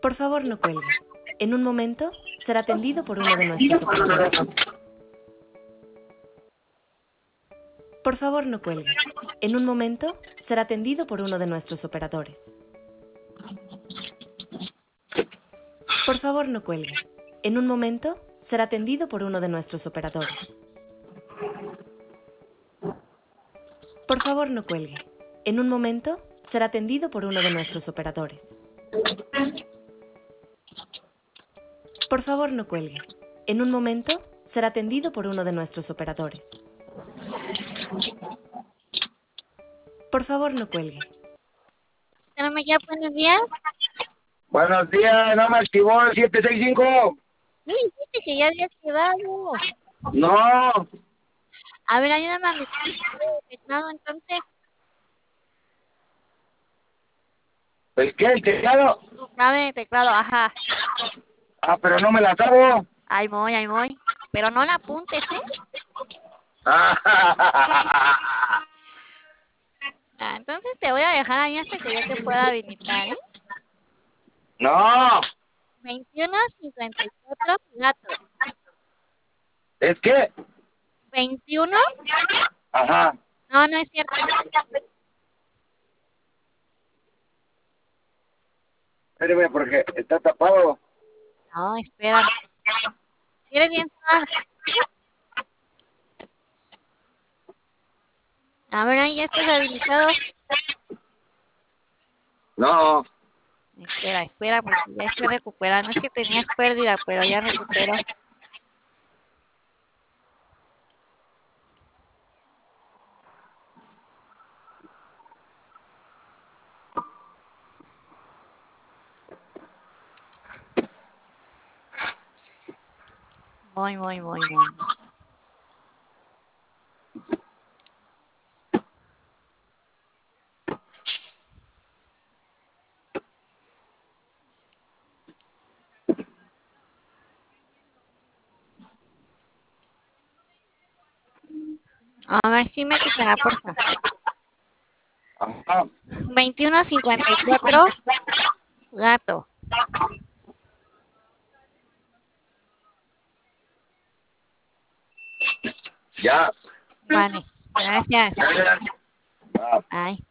Por favor, no cuelgue. En un momento será atendido por uno de nuestros operadores. Por favor, no cuelgue. En un momento será atendido por uno de nuestros operadores. Por favor, no cuelgue. En un momento será atendido por uno de nuestros operadores. Por favor, no cuelgue. En un momento será atendido por uno de nuestros operadores. Por favor, no cuelgue. En un momento será atendido por uno de nuestros operadores. Por favor, no cuelgue. Ya, buenos días. Buenos días, no me activó el 765. No me dijiste que ya había activado. No, A ver, ayúdame a meter el teclado entonces. ¿el qué? ¿El teclado? Dame el teclado, ajá. Ah, pero no me la sabo. Ahí voy, ahí voy. Pero no la apuntes, ¿eh? Ah, entonces te voy a dejar ahí hasta que yo te pueda habilitar, ¿eh? No, 2154 gato. ¿es qué? 21. Ajá. No, no es cierto. Espérame porque está tapado. No, espera. ¿Quieres bien entrar? A ver, ahí ya estás habilitado. No, Espera, porque ya estoy recuperando. Es que tenías pérdida, pero ya recupero. Voy. A ver, sí, métetela, porfa. ajá. 2154 gato. Ya. Vale, gracias. Ya. Ay.